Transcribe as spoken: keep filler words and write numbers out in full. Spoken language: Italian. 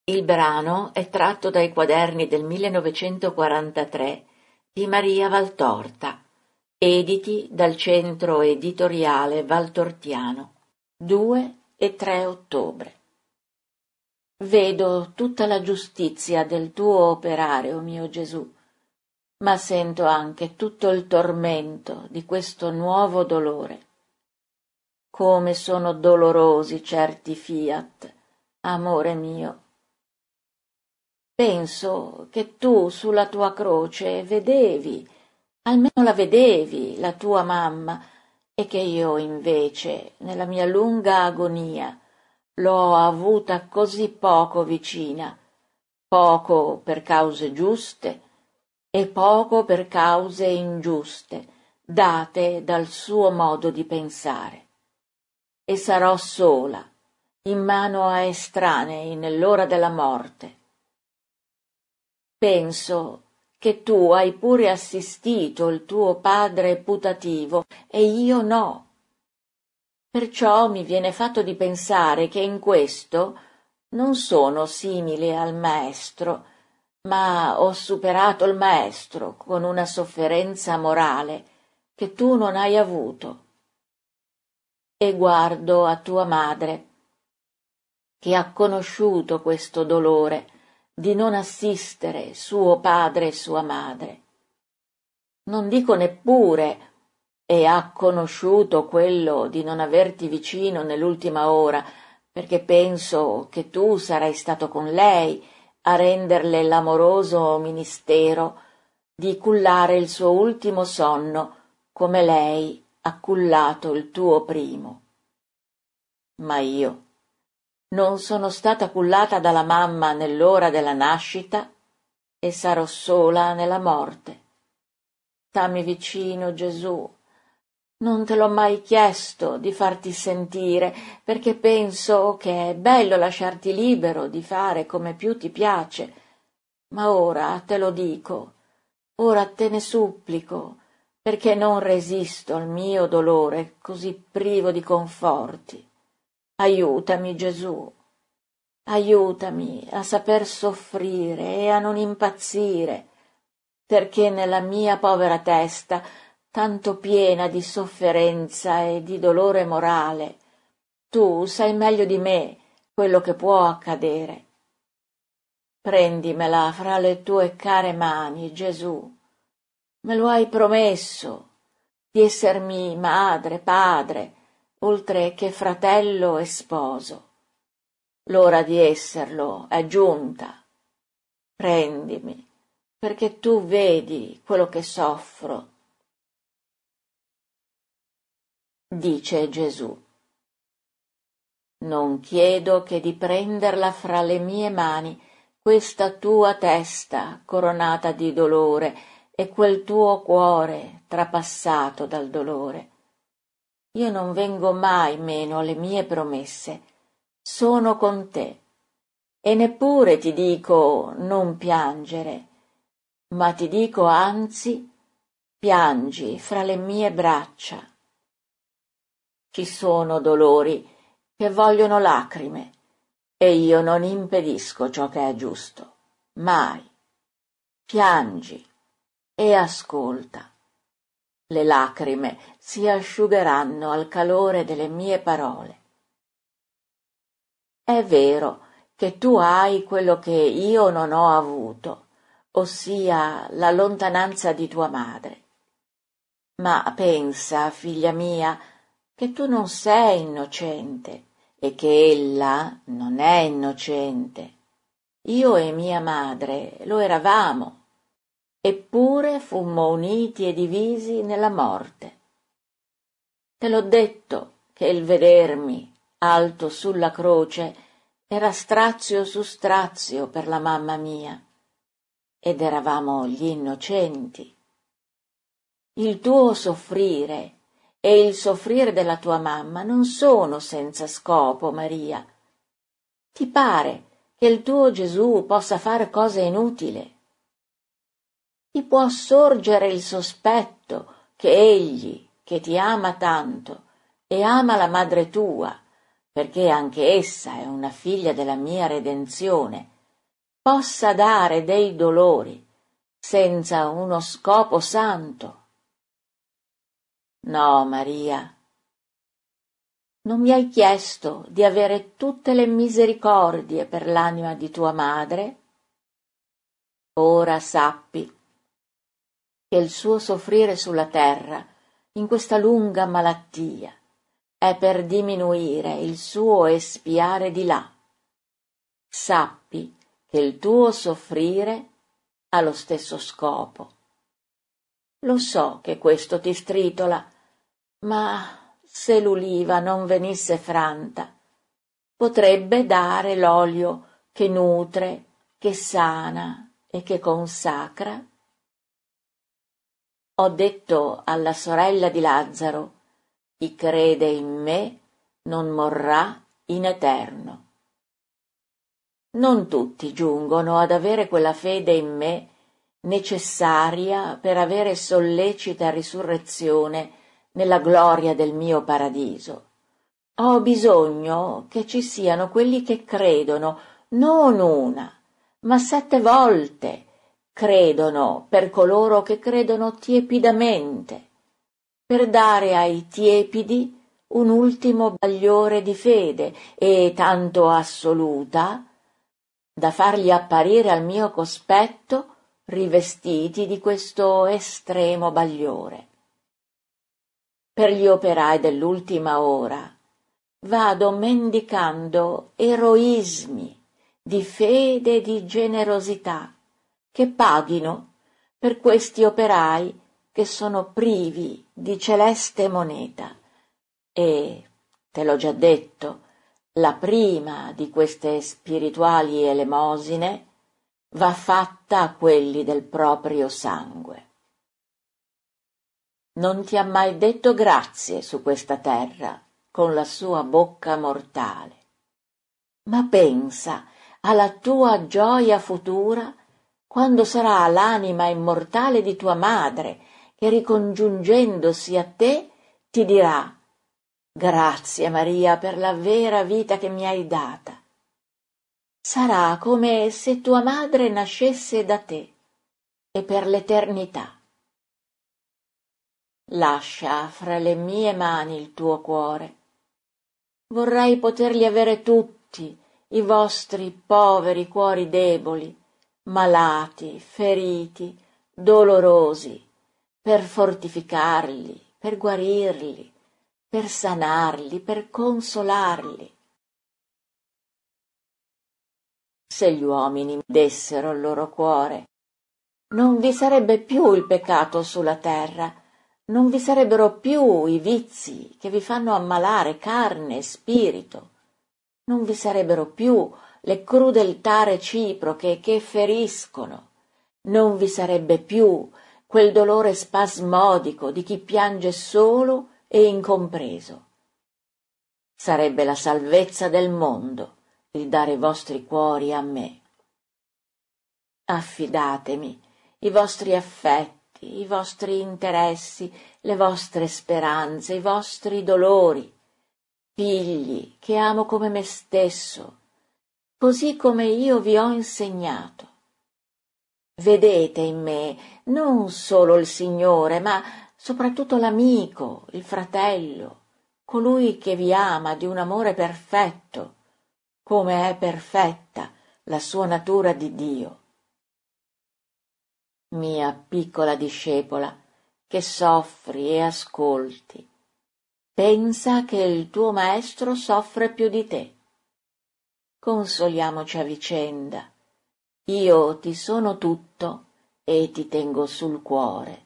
Il brano è tratto dai quaderni del millenovecentoquarantatré di Maria Valtorta, editi dal Centro Editoriale Valtortiano, due e tre ottobre. Vedo tutta la giustizia del tuo operare, o mio Gesù, ma sento anche tutto il tormento di questo nuovo dolore. Come sono dolorosi certi fiat, amore mio. Penso che tu sulla tua croce vedevi, almeno la vedevi, la tua mamma, e che io invece, nella mia lunga agonia, l'ho avuta così poco vicina, poco per cause giuste e poco per cause ingiuste, date dal suo modo di pensare. E sarò sola, in mano a estranei nell'ora della morte. Penso che tu hai pure assistito il tuo padre putativo e io no. Perciò mi viene fatto di pensare che in questo non sono simile al maestro, ma ho superato il maestro con una sofferenza morale che tu non hai avuto. E guardo a tua madre, che ha conosciuto questo dolore di non assistere suo padre e sua madre. Non dico neppure e ha conosciuto quello di non averti vicino nell'ultima ora, perché penso che tu sarai stato con lei a renderle l'amoroso ministero di cullare il suo ultimo sonno come lei ha cullato il tuo primo. Ma io non sono stata cullata dalla mamma nell'ora della nascita e sarò sola nella morte. Stammi vicino, Gesù. Non te l'ho mai chiesto di farti sentire, perché penso che è bello lasciarti libero di fare come più ti piace. Ma ora te lo dico, ora te ne supplico, perché non resisto al mio dolore così privo di conforti. Aiutami, Gesù. Aiutami a saper soffrire e a non impazzire, perché nella mia povera testa, tanto piena di sofferenza e di dolore morale, tu sai meglio di me quello che può accadere. Prendimela fra le tue care mani, Gesù. Me lo hai promesso, di essermi madre, padre, oltre che fratello e sposo. L'ora di esserlo è giunta. Prendimi, perché tu vedi quello che soffro. Dice Gesù. Non chiedo che di prenderla fra le mie mani, questa tua testa coronata di dolore e quel tuo cuore trapassato dal dolore. Io non vengo mai meno alle mie promesse. Sono con te, e neppure ti dico non piangere, ma ti dico anzi, piangi fra le mie braccia. Ci sono dolori che vogliono lacrime, e io non impedisco ciò che è giusto, mai. Piangi e ascolta. Le lacrime si asciugheranno al calore delle mie parole. È vero che tu hai quello che io non ho avuto, ossia la lontananza di tua madre. Ma pensa, figlia mia, che tu non sei innocente e che ella non è innocente. Io e mia madre lo eravamo, eppure fummo uniti e divisi nella morte. Te l'ho detto che il vedermi alto sulla croce era strazio su strazio per la mamma mia, ed eravamo gli innocenti. Il tuo soffrire e il soffrire della tua mamma non sono senza scopo, Maria. Ti pare che il tuo Gesù possa fare cose inutili? Ti può sorgere il sospetto che egli, che ti ama tanto e ama la madre tua, perché anche essa è una figlia della mia redenzione, possa dare dei dolori senza uno scopo santo. No, Maria, non mi hai chiesto di avere tutte le misericordie per l'anima di tua madre? Ora sappi che il suo soffrire sulla terra in questa lunga malattia è per diminuire il suo espiare di là. Sappi che il tuo soffrire ha lo stesso scopo. Lo so che questo ti stritola, ma se l'uliva non venisse franta, potrebbe dare l'olio che nutre, che sana e che consacra? Ho detto alla sorella di Lazzaro: chi crede in me non morrà in eterno. Non tutti giungono ad avere quella fede in me necessaria per avere sollecita risurrezione nella gloria del mio paradiso. Ho bisogno che ci siano quelli che credono, non una, ma sette volte credono per coloro che credono tiepidamente, per dare ai tiepidi un ultimo bagliore di fede e tanto assoluta da farli apparire al mio cospetto rivestiti di questo estremo bagliore. Per gli operai dell'ultima ora vado mendicando eroismi di fede e di generosità che paghino per questi operai che sono privi di celeste moneta e, te l'ho già detto, la prima di queste spirituali elemosine va fatta a quelli del proprio sangue. Non ti ha mai detto grazie su questa terra con la sua bocca mortale, ma pensa alla tua gioia futura quando sarà l'anima immortale di tua madre che, ricongiungendosi a te, ti dirà: grazie Maria per la vera vita che mi hai data. Sarà come se tua madre nascesse da te e per l'eternità. Lascia fra le mie mani il tuo cuore. Vorrei poterli avere tutti, i vostri poveri cuori deboli, malati, feriti, dolorosi, per fortificarli, per guarirli, per sanarli, per consolarli. Se gli uomini dessero il loro cuore, non vi sarebbe più il peccato sulla terra, non vi sarebbero più i vizi che vi fanno ammalare carne e spirito, non vi sarebbero più le crudeltà reciproche che feriscono, non vi sarebbe più quel dolore spasmodico di chi piange solo e incompreso. Sarebbe la salvezza del mondo il dare i vostri cuori a me. Affidatemi i vostri affetti, i vostri interessi, le vostre speranze, i vostri dolori, figli che amo come me stesso, così come io vi ho insegnato. Vedete in me non solo il Signore, ma soprattutto l'amico, il fratello, colui che vi ama di un amore perfetto, come è perfetta la sua natura di Dio. Mia piccola discepola, che soffri e ascolti, pensa che il tuo maestro soffre più di te. Consoliamoci a vicenda. Io ti sono tutto e ti tengo sul cuore.